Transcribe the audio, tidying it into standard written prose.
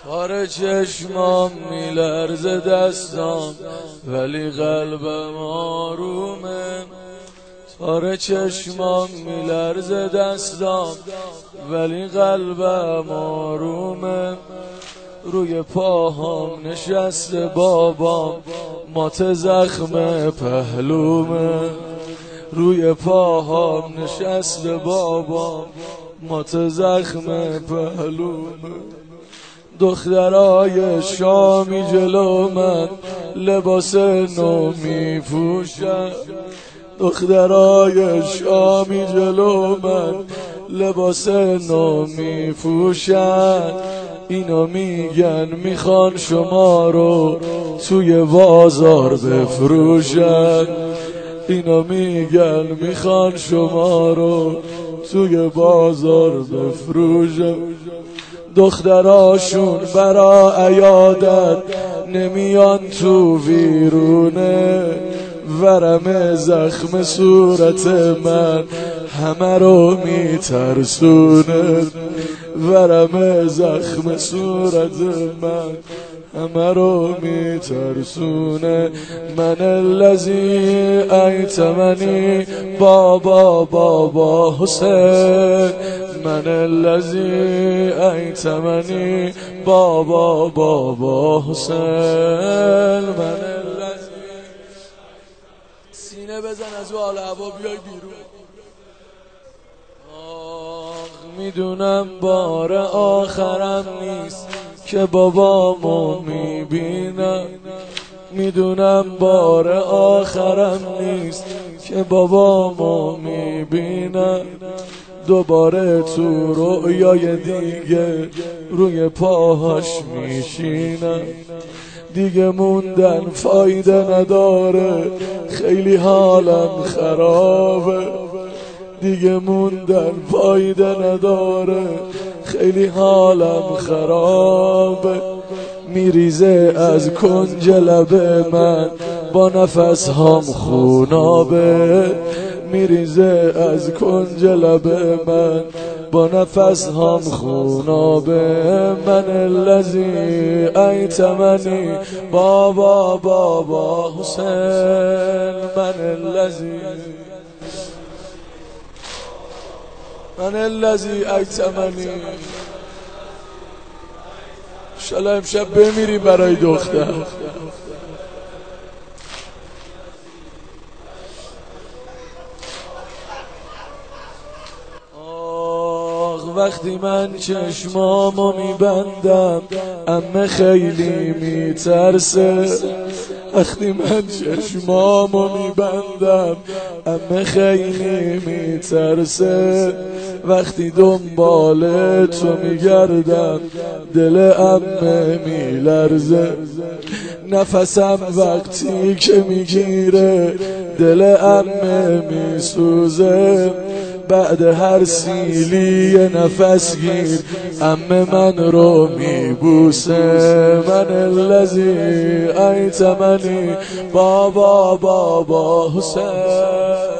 تار چشمام میلرزه دستام ولی قلبم آرومه. تار چشمام میلرزه دستام ولی قلبم آرومه. روی پاهام نشسته بابام مات زخم پهلومه. روی پاهام نشسته بابام مات زخم پهلومه. دخترای شامی جلو من لباس نو میپوشن. دخترای شامی جلو من لباس نو میپوشن. اینا میگن میخوان شما رو توی بازار بفروشن. اینا میگن میخوان شما رو توی بازار بفروشن. دختراشون برا عیادت نمیان تو ویرونه. ورم زخم صورت من همه رو میترسونه. ورم زخم صورت من همه رو میترسونه. من الذی ایتمنی بابا بابا حسین. من الذی ایتمنی بابا بابا حسین. من الذی سینه بزن از او حال هوا بیای بیرون. میدونم بار آخرم نیست که بابامو میبینم. میدونم بار آخرم نیست که بابامو میبینم. دوباره تو رؤیای دیگه روی پاهاش میشینم. دیگه موندن فایده نداره خیلی حالم خرابه. دیگه موندن فایده نداره خیلی حالم خرابه. میریزه از کنج لب من با نفس هم خونابه. میریزه از کنج لب من با نفس هم خونابه. من الذی ایتمنی بابا بابا حسین. من الذی ایتمنی. انشالله امشب بمیریم برای دختر. وقتی من چشمامو میبندم عمه خیلی میترسه. وقتی من چشمامو میبندم عمه خیلی میترسه. وقتی دنبال تو میگردم دل عمه میلرزه. نفسم وقتی که میگیره دل عمه میسوزه. بعد هر سیلی نفس گیر عمه من رو میبوسه. من الذی ایتمنی بابا بابا حسین.